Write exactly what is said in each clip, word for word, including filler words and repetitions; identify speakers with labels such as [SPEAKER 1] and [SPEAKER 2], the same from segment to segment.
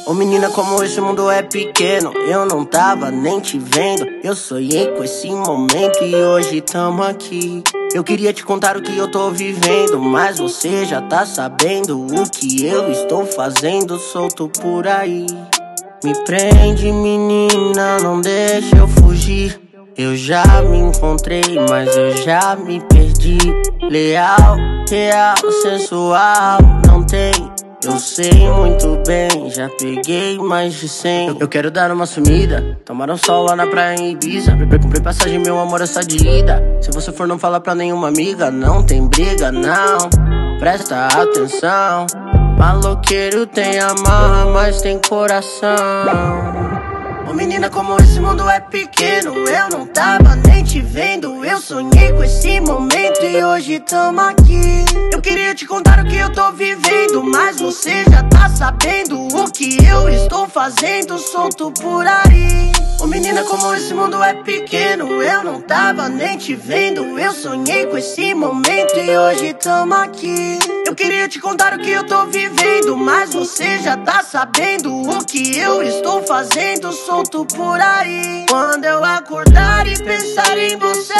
[SPEAKER 1] Ô menina, como esse mundo é pequeno, eu não tava nem te vendo. Eu sonhei com esse momento e hoje tamo aqui. Eu queria te contar o que eu tô vivendo, mas você já tá sabendo o que eu estou fazendo solto por aí. Me prende, menina, não deixa eu fugir. Eu já me encontrei, mas eu já me perdi. Leal, real, sensual, não tem. Eu sei muito bem, já peguei mais de cem. Eu, eu quero dar uma sumida, tomar um sol lá na praia em Ibiza. Comprei passagem, meu amor, essa de ida. Se você for, não fala pra nenhuma amiga. Não tem briga, não, presta atenção. Maloqueiro tem amarra, mas tem coração. Ô menina, como esse mundo é pequeno, eu não tava nem te vendo. Eu sonhei com esse momento e hoje tamo aqui. Eu queria te contar o que eu tô vivendo, mas você já tá sabendo o que eu estou fazendo solto por aí. Ô menina, como esse mundo é pequeno, eu não tava nem te vendo. Eu sonhei com esse momento e hoje tamo aqui. Eu queria te contar o que eu tô vivendo, mas você já tá sabendo o que eu estou fazendo solto por aí. Quando eu acordar e pensar em você,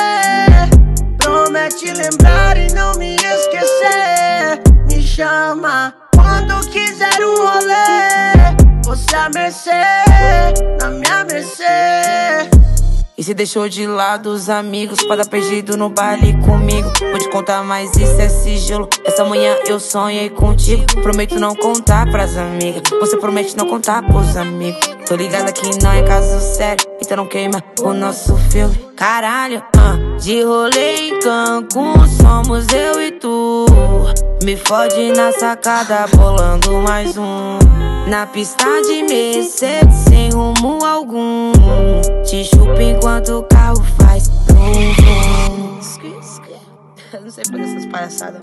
[SPEAKER 1] promete lembrar e não me esquecer. Me chama quando quiser um rolê, você a mercê, na minha mercê.
[SPEAKER 2] E se deixou de lado os amigos pra dar perdido no baile comigo. Vou te contar, mas isso é sigilo. Essa manhã eu sonhei contigo. Prometo não contar pras amigas. Você promete não contar pros amigos. Tô ligada que não é caso sério, então não queima o nosso filme. Caralho, uh, de rolê em Cancún, somos eu e tu. Me fode na sacada, bolando mais um. Na pista de Mercedes, sem rumo algum. Te chupa enquanto o carro faz tum. Eu não sei fazer essas palhaçadas.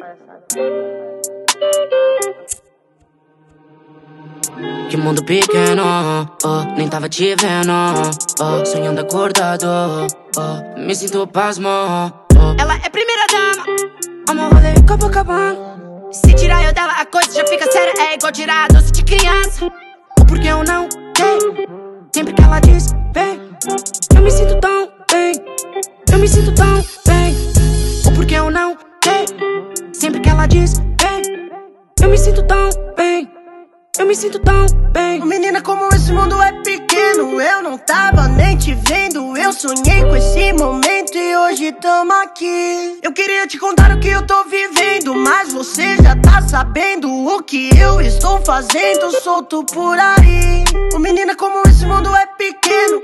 [SPEAKER 3] Que mundo pequeno, oh, nem tava te vendo, oh, sonhando acordado, oh, me sinto pasmo, oh.
[SPEAKER 4] Ela é primeira dama,
[SPEAKER 3] Amor, rolê Copacabana.
[SPEAKER 4] se tirar eu dela a coisa já fica séria. É igual tirar doce de criança.
[SPEAKER 3] O porquê eu não tenho, sempre que ela diz vem, eu me sinto tão bem, eu me sinto tão bem. O porquê eu não tenho, sempre que ela diz vem, eu me sinto tão bem, eu me sinto tão bem.
[SPEAKER 1] Menina, como esse mundo é pequeno, eu não tava nem te vendo. Eu sonhei com esse momento e hoje tamo aqui. Eu queria te contar o que eu tô vivendo, mas você já tá sabendo o que eu estou fazendo solto por aí. Ô menina, como esse mundo é pequeno,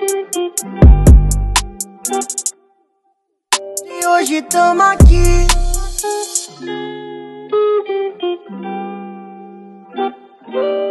[SPEAKER 1] e hoje tamo aqui.
[SPEAKER 4] Thank you.